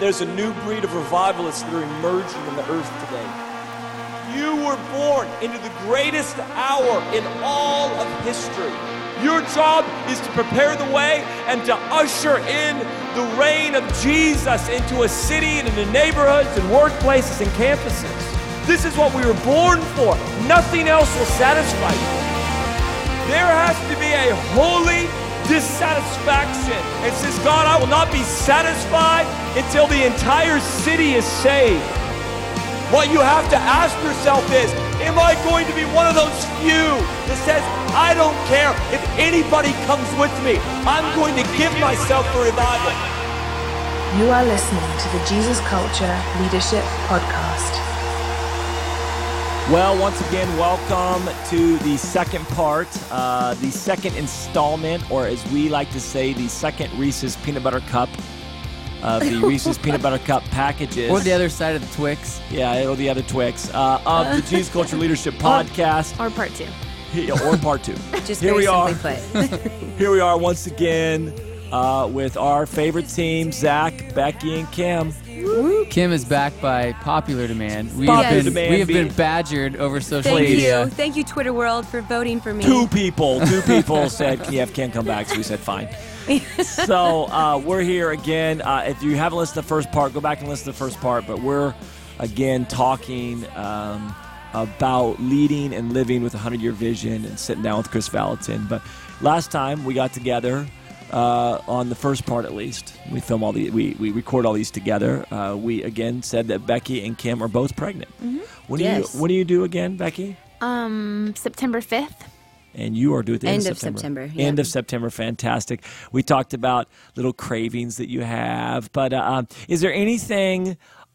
there's a new breed of revivalists that are emerging in the earth today. You were born into the greatest hour in all of history. Your job is to prepare the way and to usher in the reign of Jesus into a city and into neighborhoods and workplaces and campuses. This is what we were born for. Nothing else will satisfy you. There has to be a holy dissatisfaction. It says, God, I will not be satisfied until the entire city is saved. What you have to ask yourself is, am I going to be one of those few that says, I don't care if anybody comes with me. I'm going to give myself for revival. You are listening to the Jesus Culture Leadership Podcast. Well, once again, welcome to the second part, the second installment, or as we like to say, the second Reese's Peanut Butter Cup of the Reese's Peanut Butter Cup packages. Or the other side of the Twix. Yeah, or the other Twix. Of the Jesus Culture Leadership Podcast. Or part two. Or part two. Just Here very we are. simply put. Here we are once again with our favorite team, Zach, Becky, and Kim. Kim is back by popular demand. We Popular have demand been badgered over social Thank media. you. Thank you, Twitter world, for voting for me. Two people said, can't come back, so we said, fine. So we're here again. If you haven't listened to the first part, go back and listen to the first part. But we're, again, talking about leading and living with a 100-year vision and sitting down with Chris Valentin. But last time we got together, on the first part at least, we record all these together. We, again, said that Becky and Kim are both pregnant. Mm-hmm. When do you do again, Becky? September 5th. And you are due at the End of September. Yeah. End of September, fantastic. We talked about little cravings that you have, but is there anything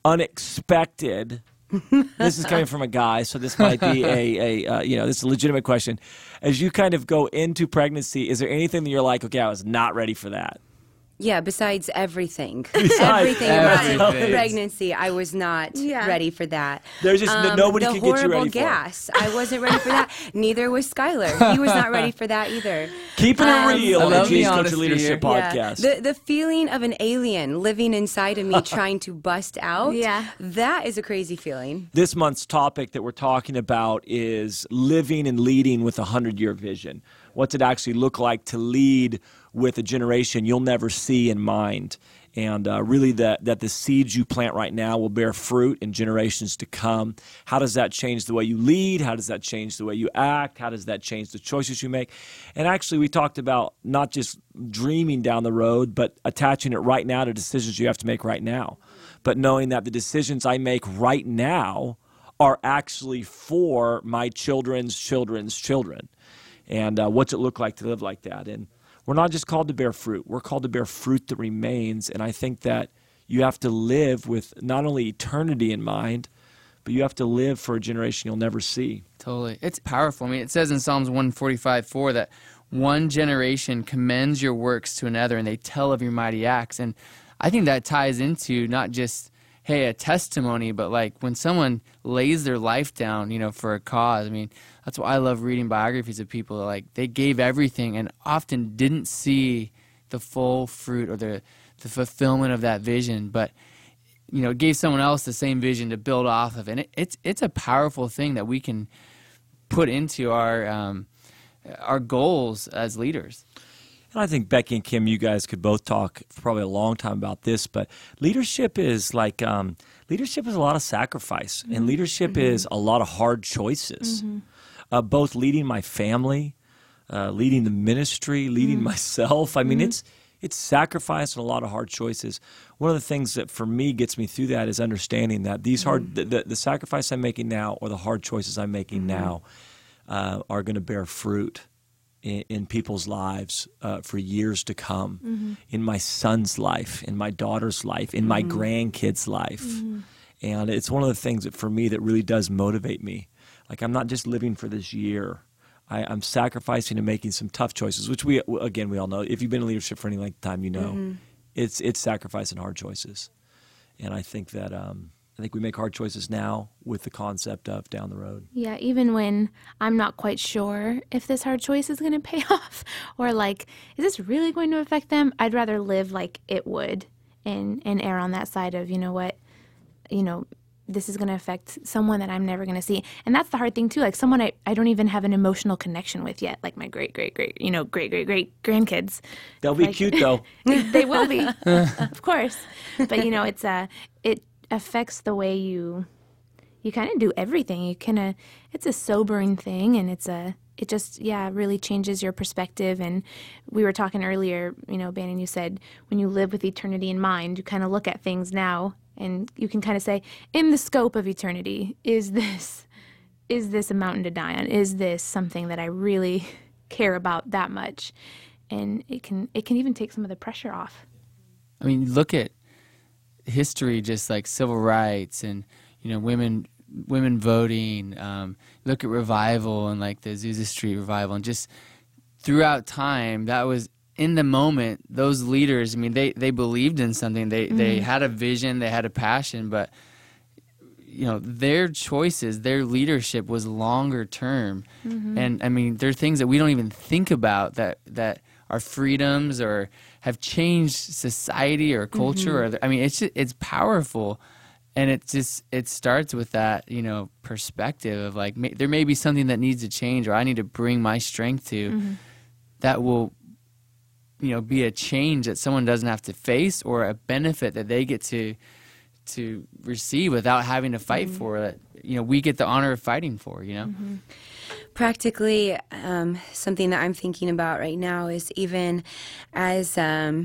unexpected? This is coming from a guy, so this might be this is a legitimate question. As you kind of go into pregnancy, is there anything that you're like, okay, I was not ready for that? Yeah, besides everything. Everything about pregnancy, I was not ready for that. There's just nobody could get you ready for the horrible gas, I wasn't ready for that. Neither was Skylar. He was not ready for that either. Keeping it real on the Jesus Culture honesty Leadership here. Podcast. Yeah. The feeling of an alien living inside of me trying to bust out, that is a crazy feeling. This month's topic that we're talking about is living and leading with a 100-year vision. What's it actually look like to lead with a generation you'll never see in mind? And really that the seeds you plant right now will bear fruit in generations to come. How does that change the way you lead? How does that change the way you act? How does that change the choices you make? And actually we talked about not just dreaming down the road, but attaching it right now to decisions you have to make right now. But knowing that the decisions I make right now are actually for my children's children's children. And what's it look like to live like that? And we're not just called to bear fruit. We're called to bear fruit that remains. And I think that you have to live with not only eternity in mind, but you have to live for a generation you'll never see. Totally. It's powerful. I mean, it says in Psalms 145:4 that one generation commends your works to another and they tell of your mighty acts. And I think that ties into not just, hey, a testimony, but like when someone lays their life down, for a cause. I mean, that's why I love reading biographies of people. Like they gave everything and often didn't see the full fruit or the fulfillment of that vision, but it gave someone else the same vision to build off of. And it's a powerful thing that we can put into our goals as leaders. And I think Becky and Kim, you guys could both talk for probably a long time about this, but leadership is like leadership is a lot of sacrifice, and leadership is a lot of hard choices. Both leading my family, leading the ministry, leading myself. I mean, it's sacrifice and a lot of hard choices. One of the things that for me gets me through that is understanding that these the sacrifice I'm making now or the hard choices I'm making now are going to bear fruit in people's lives for years to come, in my son's life, in my daughter's life, in my grandkids' life. And it's one of the things that for me that really does motivate me. Like I'm not just living for this year. I'm sacrificing and making some tough choices, which we all know. If you've been in leadership for any length of time, you know it's sacrifice and hard choices. And I think that we make hard choices now with the concept of down the road. Yeah, even when I'm not quite sure if this hard choice is going to pay off or like, is this really going to affect them? I'd rather live like it would and err on that side of, you know what, this is going to affect someone that I'm never going to see. And that's the hard thing too. Like someone I don't even have an emotional connection with yet, like my great grandkids. They'll be cute though. They will be, of course. But it affects the way you kind of do everything. It's a sobering thing, and it just really changes your perspective. And we were talking earlier, Bannon, you said when you live with eternity in mind, you kind of look at things now and you can kind of say, in the scope of eternity, is this a mountain to die on? Is this something that I really care about that much? And it can even take some of the pressure off. I mean, look at history, just like civil rights and women voting. Look at revival and like the Azusa Street revival, and just throughout time, that was in the moment. Those leaders, I mean, they believed in something. They had a vision, they had a passion, but their choices, their leadership was longer term. And I mean, there are things that we don't even think about that are freedoms or have changed society or culture. Or I mean, it's powerful. And it starts with that, perspective of like, there may be something that needs to change, or I need to bring my strength to that will, be a change that someone doesn't have to face, or a benefit that they get to receive without having to fight for it. We get the honor of fighting for, Practically, something that I'm thinking about right now is even as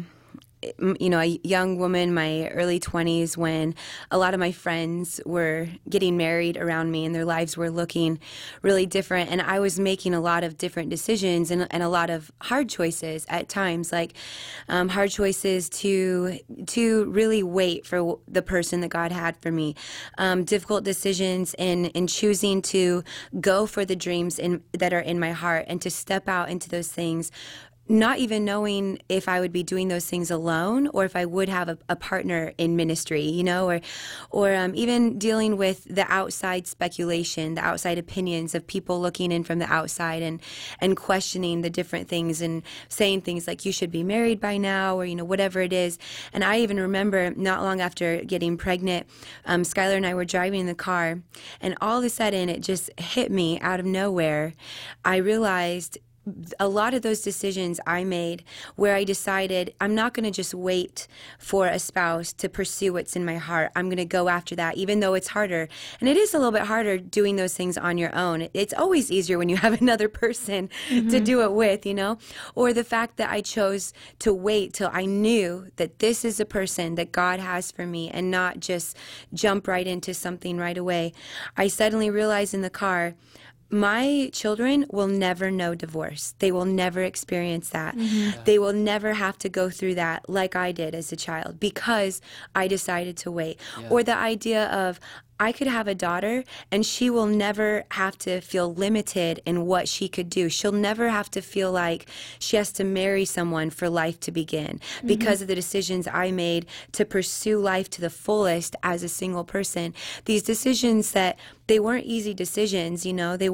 a young woman, my early 20s, when a lot of my friends were getting married around me and their lives were looking really different. And I was making a lot of different decisions and a lot of hard choices at times, like hard choices to really wait for the person that God had for me. Difficult decisions in choosing to go for the dreams that are in my heart and to step out into those things, not even knowing if I would be doing those things alone or if I would have a partner in ministry, or even dealing with the outside speculation, the outside opinions of people looking in from the outside and questioning the different things and saying things like, you should be married by now, or, whatever it is. And I even remember not long after getting pregnant, Skylar and I were driving in the car, and all of a sudden it just hit me out of nowhere. I realized a lot of those decisions I made where I decided I'm not going to just wait for a spouse to pursue what's in my heart. I'm going to go after that, even though it's harder. And it is a little bit harder doing those things on your own. It's always easier when you have another person to do it with, Or the fact that I chose to wait till I knew that this is a person that God has for me and not just jump right into something right away. I suddenly realized in the car, my children will never know divorce. They will never experience that. They will never have to go through that like I did as a child because I decided to wait. Or the idea of, I could have a daughter and she will never have to feel limited in what she could do. She'll never have to feel like she has to marry someone for life to begin because of the decisions I made to pursue life to the fullest as a single person. These decisions that they weren't easy decisions,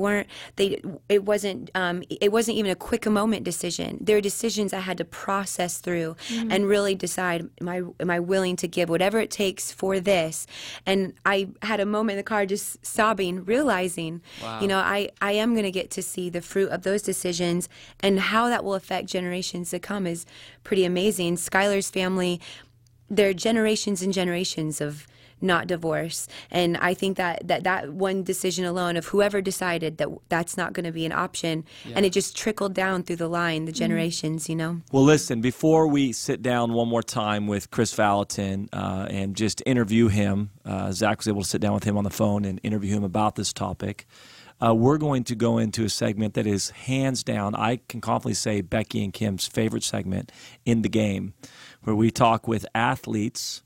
it wasn't even a quick moment decision. They're decisions I had to process through and really decide, am I willing to give whatever it takes for this? And I had a moment in the car just sobbing, realizing, I am going to get to see the fruit of those decisions, and how that will affect generations to come is pretty amazing. Skylar's family, they're generations and generations of not divorce. And I think that one decision alone of whoever decided that that's not going to be an option, and it just trickled down through the line, the generations, Well, listen, before we sit down one more time with Chris Valentin and just interview him, Zach was able to sit down with him on the phone and interview him about this topic. We're going to go into a segment that is hands down, I can confidently say, Becky and Kim's favorite segment in the game, where we talk with athletes,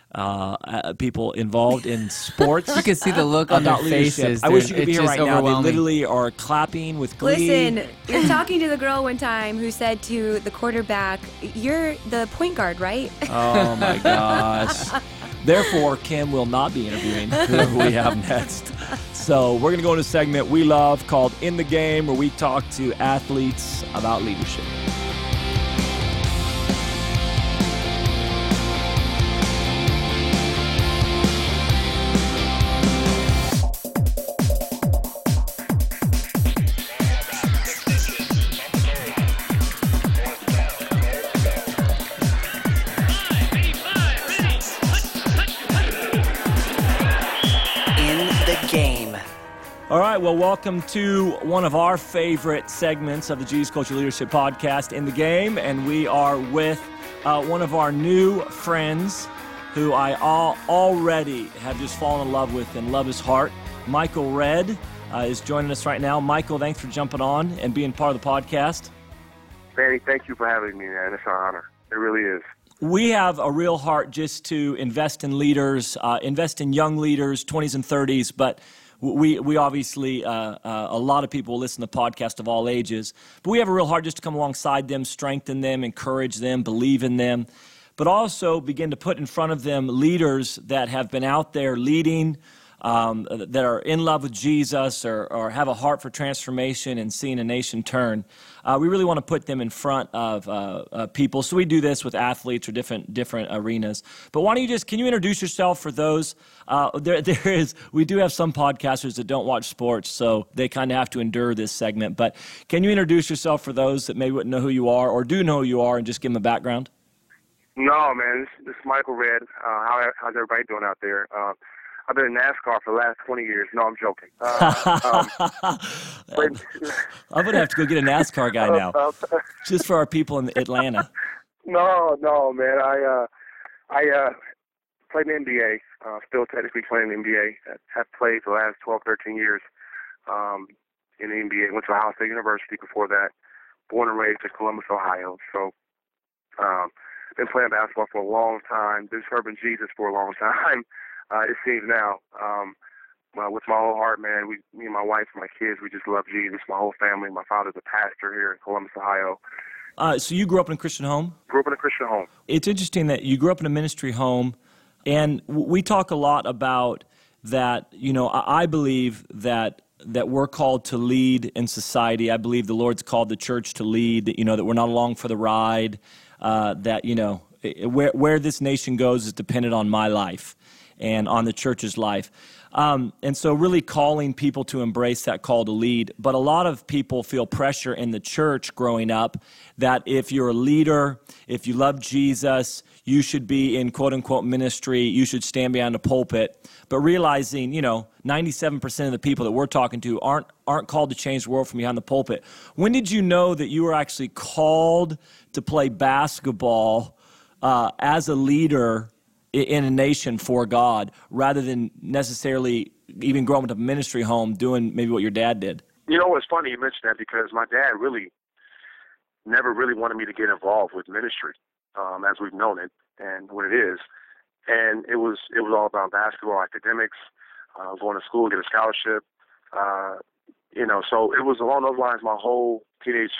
people involved in sports. You can see the look on their faces. I wish you could be here right now. They literally are clapping with glee. Listen, you're talking to the girl one time who said to the quarterback, "You're the point guard, right?" Oh my gosh. Therefore, Kim will not be interviewing whoever we have next. So we're going to go into a segment we love called In the Game, where we talk to athletes about leadership. All right, well, welcome to one of our favorite segments of the Jesus Culture Leadership Podcast, In the Game, and we are with one of our new friends who I already have just fallen in love with and love his heart. Michael Redd is joining us right now. Michael, thanks for jumping on and being part of the podcast. Manny, thank you for having me, man. It's an honor. It really is. We have a real heart just to invest in leaders, invest in young leaders, 20s and 30s, but we obviously, a lot of people listen to the podcast of all ages, but we have a real heart just to come alongside them, strengthen them, encourage them, believe in them, but also begin to put in front of them leaders that have been out there leading, that are in love with Jesus or have a heart for transformation and seeing a nation turn. We really want to put them in front of people. So we do this with athletes or different arenas. But why don't you can you introduce yourself for those? We do have some podcasters that don't watch sports, so they kind of have to endure this segment. But can you introduce yourself for those that maybe wouldn't know who you are or do know who you are and just give them a background? No, man. This is Michael Redd. How's everybody doing out there? I've been in NASCAR for the last 20 years. No, I'm joking. I'm going to have to go get a NASCAR guy now, just for our people in Atlanta. No, man. I played in the NBA, still technically playing in the NBA. Have played for the last 12, 13 years in the NBA. Went to Ohio State University before that. Born and raised in Columbus, Ohio. So been playing basketball for a long time. Been serving Jesus for a long time. It seems now, with my whole heart, man, me and my wife and my kids, we just love Jesus, my whole family. My father's a pastor here in Columbus, Ohio. So you grew up in a Christian home? Grew up in a Christian home. It's interesting that you grew up in a ministry home, and we talk a lot about that. You know, I believe that we're called to lead in society. I believe the Lord's called the church to lead, you know, that we're not along for the ride, that, you know, where this nation goes is dependent on my life and on the church's life. And so really calling people to embrace that call to lead. But a lot of people feel pressure in the church growing up that if you're a leader, if you love Jesus, you should be in quote-unquote ministry, you should stand behind a pulpit. But realizing, you know, 97% of the people that we're talking to aren't called to change the world from behind the pulpit. When did you know that you were actually called to play basketball as a leader in a nation for God, rather than necessarily even growing up in a ministry home doing maybe what your dad did? You know, it's funny you mentioned that because my dad really never really wanted me to get involved with ministry, as we've known it and what it is. And it was all about basketball, academics, going to school, get a scholarship. You know, so it was along those lines my whole teenage,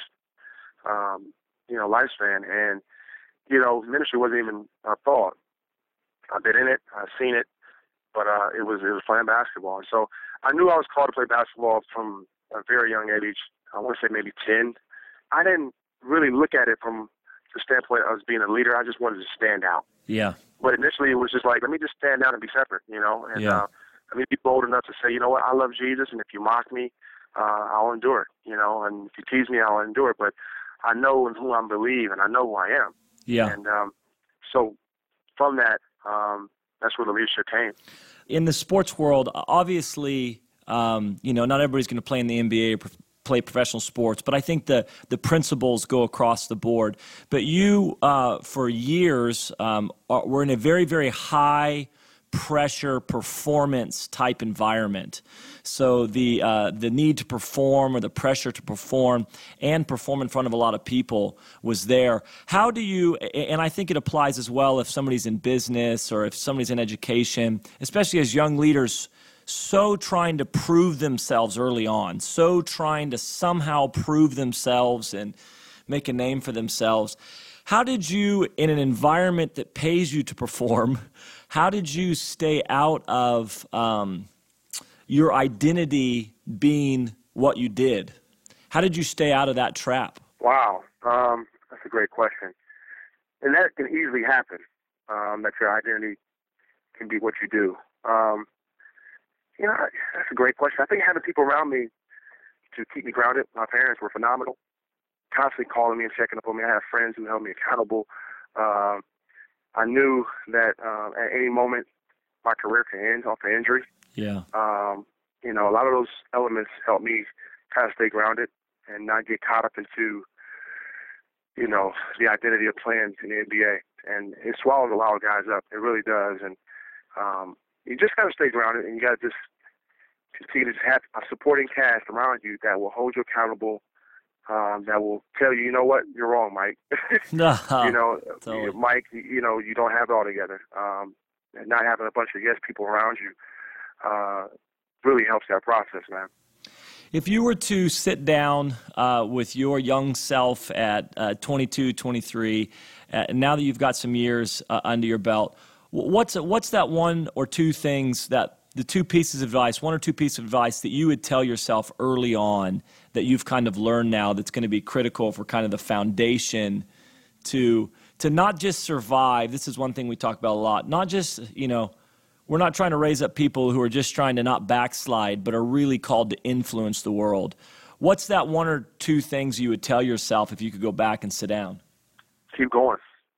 lifespan. And, you know, ministry wasn't even a thought. I've been in it, I've seen it, but it was playing basketball. And so I knew I was called to play basketball from a very young age. I want to say maybe 10. I didn't really look at it from the standpoint of being a leader. I just wanted to stand out. Yeah. But initially it was just like, let me just stand out and be separate, you know, and let me be bold enough to say, you know what, I love Jesus, and if you mock me, I'll endure it, you know, and if you tease me, I'll endure it. But I know in who I believe, and I know who I am. Yeah. And so from that, that's where the leadership came. In the sports world, obviously, not everybody's going to play in the NBA or play professional sports, but I think the principles go across the board. But you, for years, were in a very, very high pressure performance type environment. So the need to perform, or the pressure to perform and perform in front of a lot of people was there. How do you, and I think it applies as well if somebody's in business or if somebody's in education, especially as young leaders, so trying to prove themselves early on, so trying to somehow prove themselves and make a name for themselves. How did you, in an environment that pays you to perform, how did you stay out of your identity being what you did? How did you stay out of that trap? Wow, that's a great question. And that can easily happen, that your identity can be what you do. That's a great question. I think having people around me to keep me grounded. My parents were phenomenal, constantly calling me and checking up on me. I have friends who held me accountable. I knew that at any moment my career could end off an injury. Yeah. you know, a lot of those elements help me kind of stay grounded and not get caught up into, you know, the identity of playing in the NBA. And it swallows a lot of guys up. It really does. And you just got to stay grounded, and you got to just continue to have a supporting cast around you that will hold you accountable, that will tell you, you know what, you're wrong, Mike. You know, totally. Mike, you know, you don't have it all together. And not having a bunch of yes people around you really helps that process, man. If you were to sit down with your young self at 22, 23, now that you've got some years under your belt, what's that one or two things that the two pieces of advice, one or two pieces of advice that you would tell yourself early on that you've kind of learned now that's going to be critical for kind of the foundation to not just survive? This is one thing we talk about a lot. Not just, you know, we're not trying to raise up people who are just trying to not backslide, but are really called to influence the world. What's that one or two things you would tell yourself if you could go back and sit down? Keep going.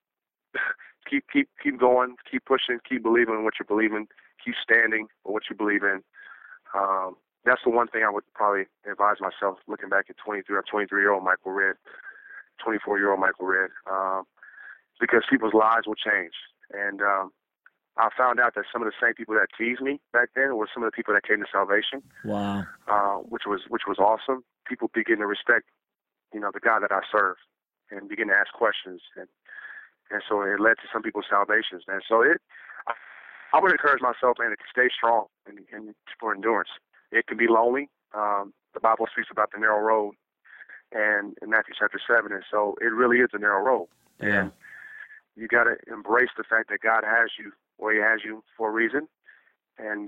keep going. Keep pushing. Keep believing in what you believe in. Keep standing for what you believe in. That's the one thing I would probably advise myself looking back at 23-year-old Michael Redd, 24-year-old Michael Redd, because people's lives will change. And I found out that some of the same people that teased me back then were some of the people that came to salvation. Wow. Which was awesome. People begin to respect, you know, the God that I serve, and begin to ask questions, and so it led to some people's salvations, man. So I would encourage myself, man, to stay strong and for endurance. It can be lonely. The Bible speaks about the narrow road, and in Matthew chapter 7, and so it really is a narrow road. Yeah. And you got to embrace the fact that God has you where He has you for a reason, and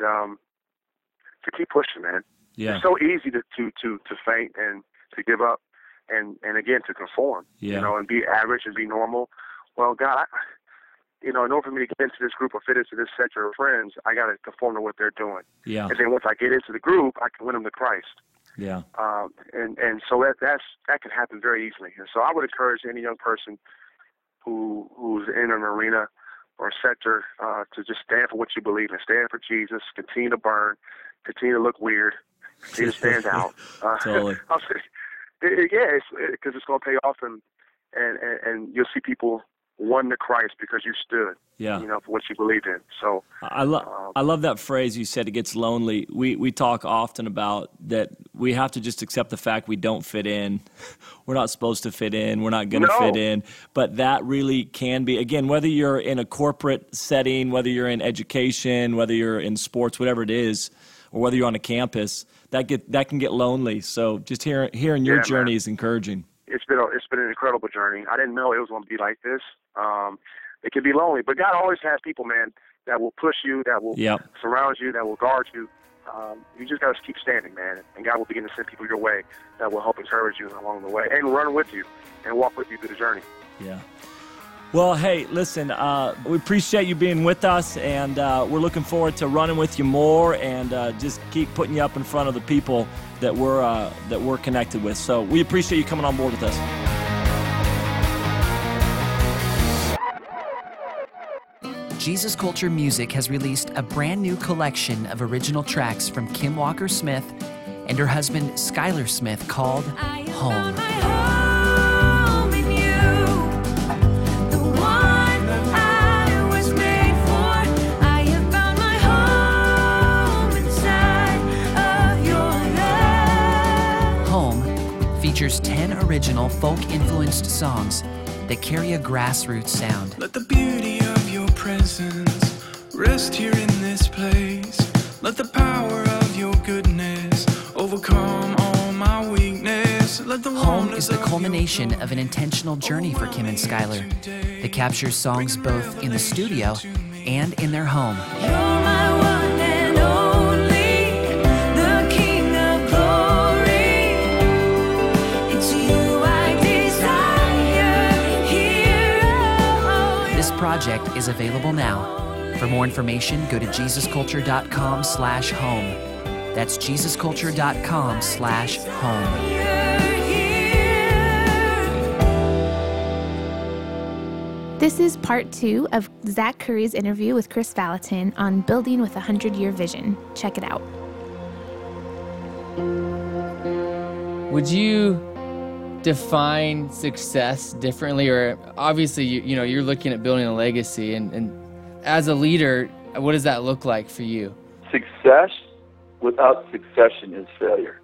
to keep pushing, man. Yeah. It's so easy to faint and to give up, and again to conform, Yeah. you know, and be average and be normal. Well, God, in order for me to get into this group or fit into this sector of friends, I got to conform to what they're doing. Yeah. And then once I get into the group, I can win them to Christ. Yeah. And so that can happen very easily. And so I would encourage any young person who's in an arena or a sector to just stand for what you believe in, stand for Jesus, continue to burn, continue to look weird, continue to stand out. Totally. Yeah, because it's going to pay off, and you'll see people won to Christ because you stood, Yeah. you know, for what you believed in. So I love that phrase you said, it gets lonely. We talk often about that we have to just accept the fact we don't fit in. We're not supposed to fit in. We're not going to fit in. But that really can be, again, whether you're in a corporate setting, whether you're in education, whether you're in sports, whatever it is, or whether you're on a campus, that can get lonely. So just hearing your journey, man, is encouraging. It's been an incredible journey. I didn't know it was going to be like this. It can be lonely, but God always has people, man, that will push you, that will surround you, that will guard you. You just got to keep standing, man, and God will begin to send people your way that will help encourage you along the way and run with you and walk with you through the journey. Yeah. Well, hey, listen, we appreciate you being with us, and we're looking forward to running with you more and just keep putting you up in front of the people that we're connected with. So we appreciate you coming on board with us. Jesus Culture Music has released a brand new collection of original tracks from Kim Walker-Smith and her husband Skylar Smith called Home. Features 10 original folk-influenced songs that carry a grassroots sound. Let the beauty of your presence rest here in this place. Let the power of your goodness overcome all my weakness. Let the Home is the culmination of an intentional journey for Kim and Skylar that captures songs both in the studio and in their home. You're my one and only, the King of glory. It's you I desire here. This project is available now. For more information, go to JesusCulture.com/home. That's JesusCulture.com/home. This is part 2 of Zach Curry's interview with Chris Valentin on Building with a 100-Year Vision. Check it out. Would you define success differently? Or obviously, you're looking at building a legacy, and as a leader, what does that look like for you? Success without succession is failure.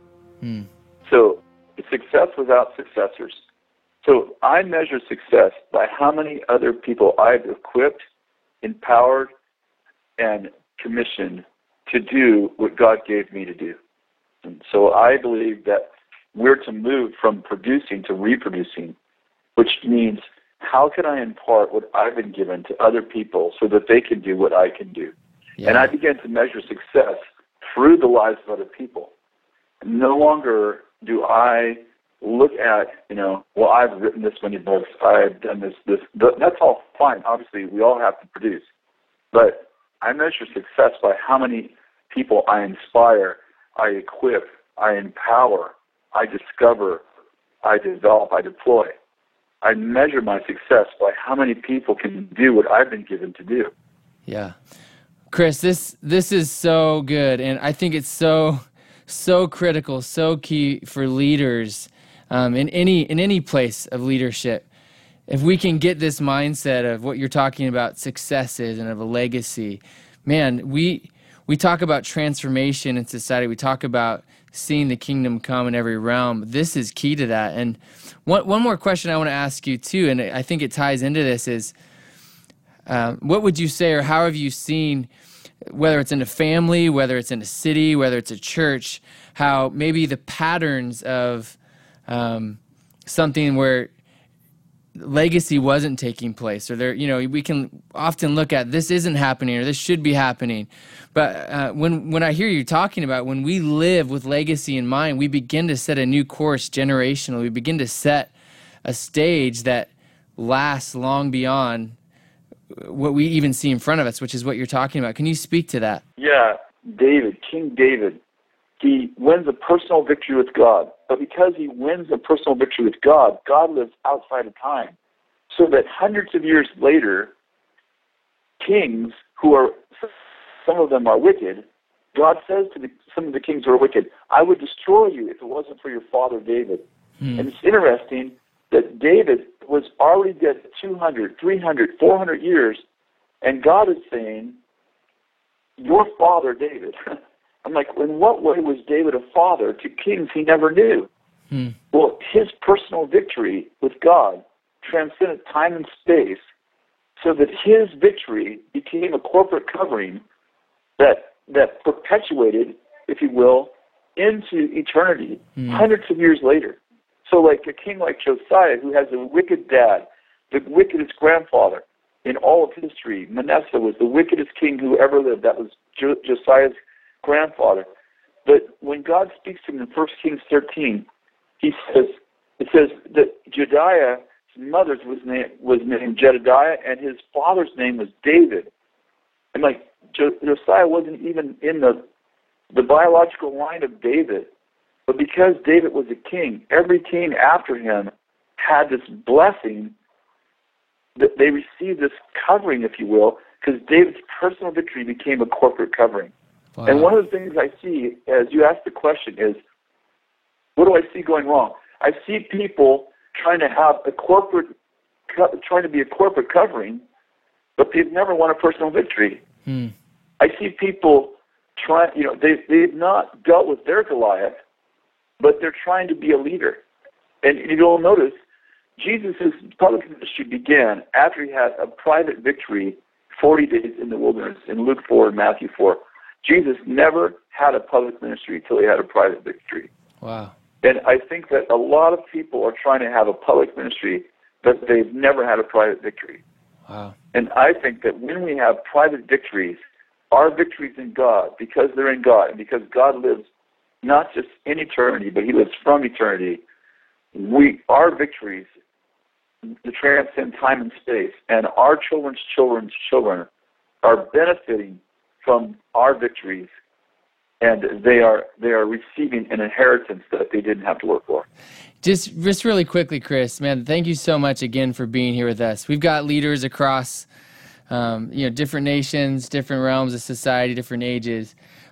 So success without successors. So I measure success by how many other people I've equipped, empowered, and commissioned to do what God gave me to do. And so I believe that we're to move from producing to reproducing, which means how can I impart what I've been given to other people so that they can do what I can do? Yeah. And I began to measure success through the lives of other people. No longer do I look at, well, I've written this many books, I've done this. That's all fine. Obviously, we all have to produce. But I measure success by how many people I inspire, I equip, I empower, I discover, I develop, I deploy. I measure my success by how many people can do what I've been given to do. Yeah. Chris, this is so good, and I think it's so critical, so key for leaders in any place of leadership. If we can get this mindset of what you're talking about, successes and of a legacy, man, we talk about transformation in society. We talk about seeing the kingdom come in every realm. This is key to that. And one more question I want to ask you too, and I think it ties into this, is what would you say, or how have you seen, whether it's in a family, whether it's in a city, whether it's a church, how maybe the patterns of something where legacy wasn't taking place, or we can often look at this isn't happening or this should be happening. But when I hear you talking about when we live with legacy in mind, we begin to set a new course generationally. We begin to set a stage that lasts long beyond what we even see in front of us, which is what you're talking about. Can you speak to that? Yeah, King David, he wins a personal victory with God. But because he wins a personal victory with God, God lives outside of time. So that hundreds of years later, kings who are, some of them are wicked, God says to some of the kings who are wicked, I would destroy you if it wasn't for your father David. And it's interesting that David was already dead 200, 300, 400 years, and God is saying, your father David. I'm like, in what way was David a father to kings he never knew? Well, his personal victory with God transcended time and space so that his victory became a corporate covering that perpetuated, if you will, into eternity, hundreds of years later. So like a king like Josiah, who has a wicked dad, the wickedest grandfather in all of history. Manasseh was the wickedest king who ever lived. That was Josiah's grandfather. But when God speaks to him in 1 Kings 13, it says that Jediah's mother's was named Jedediah, and his father's name was David. And like Josiah wasn't even in the biological line of David. But because David was a king, every king after him had this blessing, that they received this covering, if you will, because David's personal victory became a corporate covering. Wow. And one of the things I see, as you ask the question, is what do I see going wrong? I see people trying to be a corporate covering, but they've never won a personal victory. I see people they've not dealt with their Goliath, but they're trying to be a leader. And you'll notice Jesus' public ministry began after he had a private victory 40 days in the wilderness in Luke 4 and Matthew 4. Jesus never had a public ministry until he had a private victory. Wow. And I think that a lot of people are trying to have a public ministry, but they've never had a private victory. Wow. And I think that when we have private victories, our victories in God, because they're in God, and because God lives not just in eternity, but he lives from eternity, our victories transcend time and space, and our children's children's children are benefiting from our victories, and they are receiving an inheritance that they didn't have to work for. Just really quickly, Chris, man, thank you so much again for being here with us. We've got leaders across different nations, different realms of society, different ages.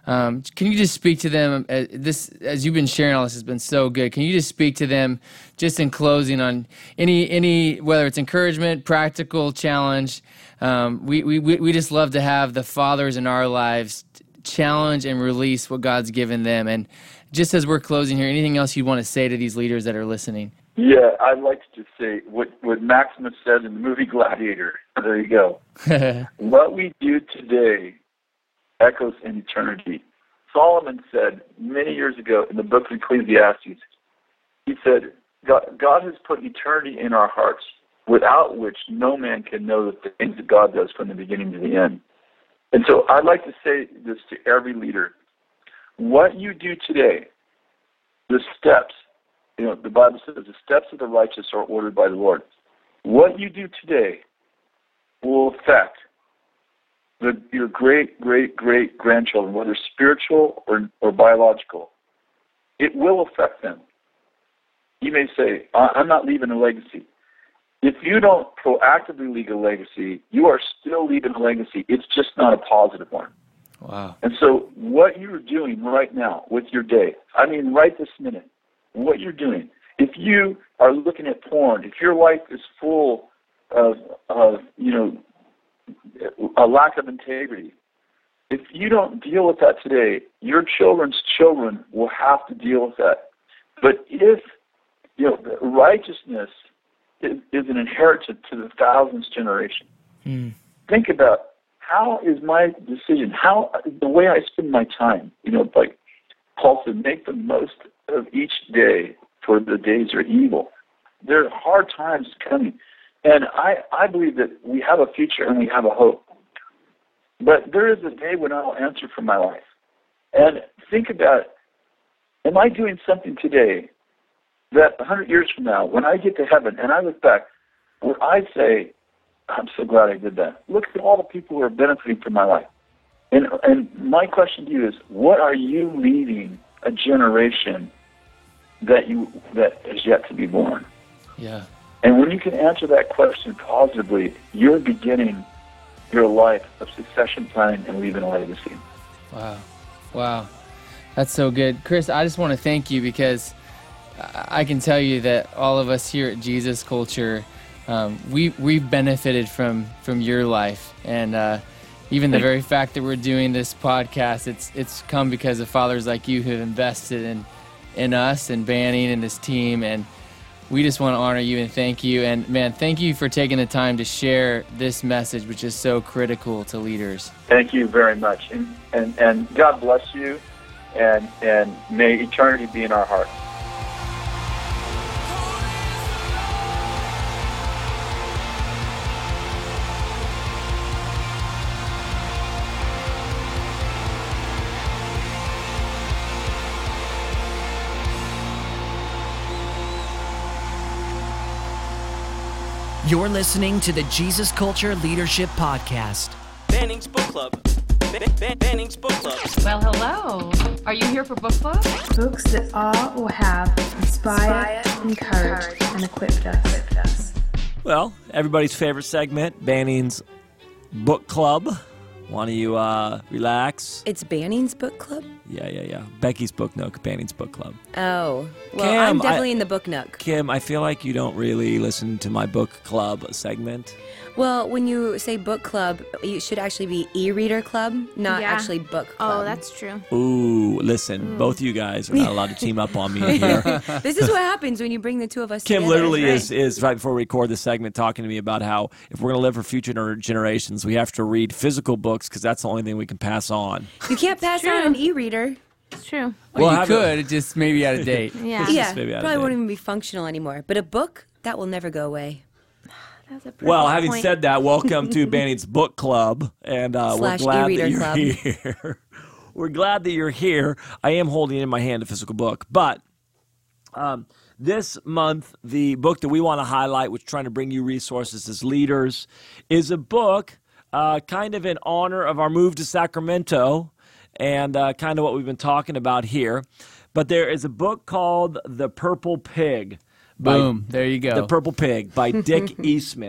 Can you just speak to them? As you've been sharing all this, has been so good. Can you just speak to them, just in closing, on any whether it's encouragement, practical challenge? We just love to have the fathers in our lives challenge and release what God's given them. And just as we're closing here, anything else you want to say to these leaders that are listening? Yeah, I'd like to just say what Maximus said in the movie Gladiator. There you go. What we do today echoes in eternity. Solomon said many years ago in the book of Ecclesiastes, he said, God has put eternity in our hearts, without which no man can know the things that God does from the beginning to the end. And so I'd like to say this to every leader. What you do today, the steps, the Bible says the steps of the righteous are ordered by the Lord. What you do today will affect your great-great-great-grandchildren, whether spiritual or biological. It will affect them. You may say, I'm not leaving a legacy. If you don't proactively leave a legacy, you are still leaving a legacy. It's just not a positive one. Wow. And so what you're doing right now with your day, right this minute, what you're doing, if you are looking at porn, if your life is full of a lack of integrity, if you don't deal with that today, your children's children will have to deal with that. But if righteousness is an inheritance to the thousandth generation, think about how is my decision, how the way I spend my time. Like Paul said, make the most of each day, for the days are evil. There are hard times coming. And I believe that we have a future and we have a hope. But there is a day when I will answer for my life. And think about, am I doing something today that 100 years from now, when I get to heaven and I look back, where I say, I'm so glad I did that. Look at all the people who are benefiting from my life. And my question to you is, what are you leaving a generation that is yet to be born? Yeah. And when you can answer that question positively, you're beginning your life of succession planning and leaving a legacy. Wow. That's so good. Chris, I just want to thank you, because I can tell you that all of us here at Jesus Culture, we've benefited from your life. And even the very fact that we're doing this podcast, it's come because of fathers like you who have invested in us and Banning and this team. And we just want to honor you and thank you. And man, thank you for taking the time to share this message, which is so critical to leaders. Thank you very much. And God bless you, and may eternity be in our hearts. You're listening to the Jesus Culture Leadership Podcast. Banning's Book Club. Banning's Book Club. Well, hello. Are you here for book club? Books that are or have inspired, encouraged, and equipped us. Well, everybody's favorite segment, Banning's Book Club. Want to relax? It's Banning's Book Club? Yeah. Becky's Book Nook, Banning's Book Club. Oh, well, Kim, I'm definitely in the Book Nook. Kim, I feel like you don't really listen to my book club segment. Well, when you say book club, it should actually be e-reader club, not actually book club. Oh, that's true. Ooh, listen, both of you guys are not allowed to team up on me here. This is what happens when you bring the two of us Kim together. literally is right before we record this segment talking to me about how if we're going to live for future generations, we have to read physical books because that's the only thing we can pass on. You can't pass on an e-reader. It's true. Well, you could, just maybe out of date. Yeah, probably won't even be functional anymore. But a book, that will never go away. Well, having said that, welcome to Banning's Book Club, and we're glad that you're here. We're glad that you're here. I am holding in my hand a physical book, but this month, the book that we want to highlight, which is trying to bring you resources as leaders, is a book kind of in honor of our move to Sacramento and kind of what we've been talking about here. But there is a book called The Purple Pig. Boom, there you go. The Purple Pig by Dick Eastman.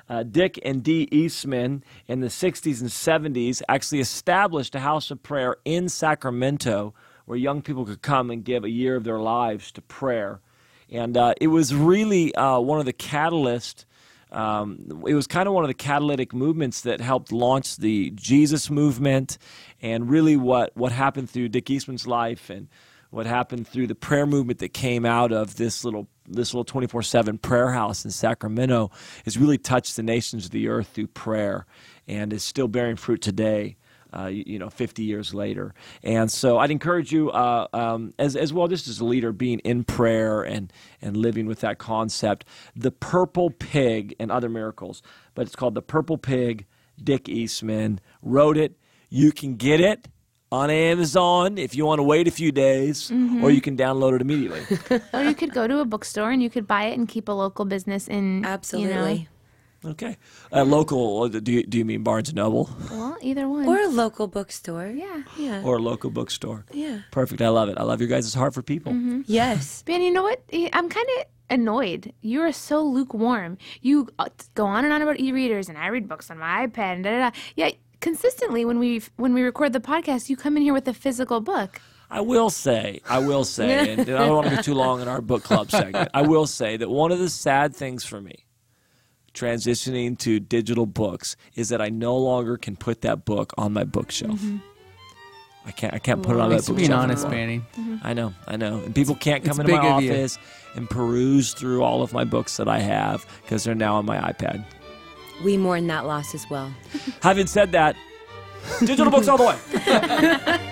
Dick and Dee Eastman in the 60s and 70s actually established a house of prayer in Sacramento where young people could come and give a year of their lives to prayer. And it was really one of the catalysts. It was kind of one of the catalytic movements that helped launch the Jesus movement, and really what happened through Dick Eastman's life and what happened through the prayer movement that came out of this little 24/7 prayer house in Sacramento has really touched the nations of the earth through prayer, and is still bearing fruit today. 50 years later. And so I'd encourage you as well, just as a leader, being in prayer and living with that concept. The Purple Pig and Other Miracles, but it's called The Purple Pig. Dick Eastman wrote it. You can get it on Amazon if you want to wait a few days, or you can download it immediately. Or you could go to a bookstore and you could buy it and keep a local business in. Absolutely. Okay. Local, do you mean Barnes & Noble? Well, either one. Or a local bookstore. Yeah. Or a local bookstore. Yeah. Perfect. I love it. I love your guys' heart for people. Yes. Ben, you know what? I'm kind of annoyed. You are so lukewarm. You go on and on about e-readers, and I read books on my iPad, and da-da-da. Yeah, consistently when we record the podcast, you come in here with a physical book. I will say, and I don't want to be too long in our book club segment, I will say that one of the sad things for me transitioning to digital books is that I no longer can put that book on my bookshelf. I can't put it on that bookshelf. Being honest, Manny. I know. And people can't come into my office and peruse through all of my books that I have because they're now on my iPad. We mourn that loss as well. Having said that, digital books all the way.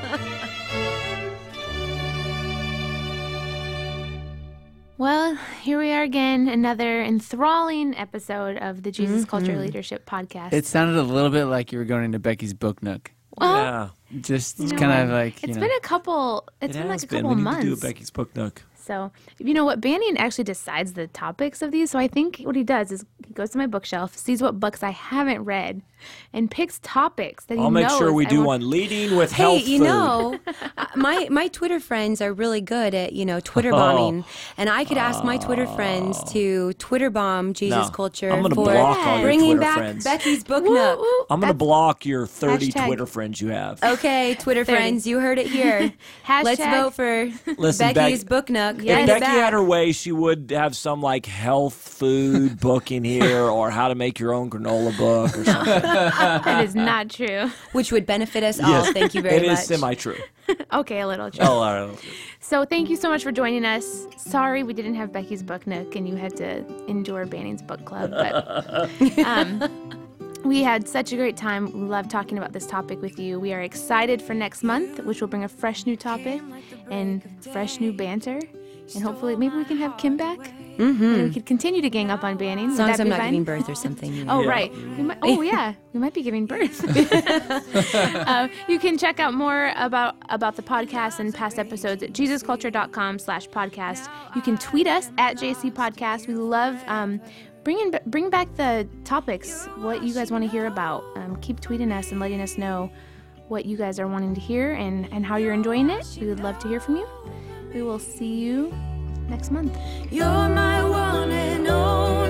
Well, here we are again, another enthralling episode of the Jesus Culture Leadership Podcast. It sounded a little bit like you were going into Becky's book nook. Well, just kind of like, it's been a couple. It's been like a couple months. We need to do a Becky's book nook. So, you know what? Banyan actually decides the topics of these. So I think what he does is he goes to my bookshelf, sees what books I haven't read, and picks topics that he knows. I'll make sure we do one leading with health food. My Twitter friends are really good at, Twitter bombing. And I could ask my Twitter friends to Twitter bomb Jesus Culture I'm gonna for block all your bringing Twitter back friends. Becky's book nook. I'm going to block your 30 Hashtag. Twitter friends you have. Okay, Twitter friends, you heard it here. Let's vote for Becky's book nook. If Becky had her way, she would have some health food book in here, or how to make your own granola book or something. That is not true. Which would benefit us all. Thank you very much. It is semi-true. Okay, a little true. Oh, all right. So thank you so much for joining us. Sorry we didn't have Becky's book nook and you had to endure Banning's book club, but we had such a great time. We love talking about this topic with you. We are excited for next month, which will bring a fresh new topic and fresh new banter. And hopefully maybe we can have Kim back. And we could continue to gang up on Banning. As long as I'm not giving birth or something. Oh, right. We might be giving birth. You can check out more about the podcast and past episodes at jesusculture.com/podcast. You can tweet us at JC Podcast. We love bring back the topics, what you guys want to hear about. Keep tweeting us and letting us know what you guys are wanting to hear and how you're enjoying it. We would love to hear from you. We will see you next month. You're my one and only.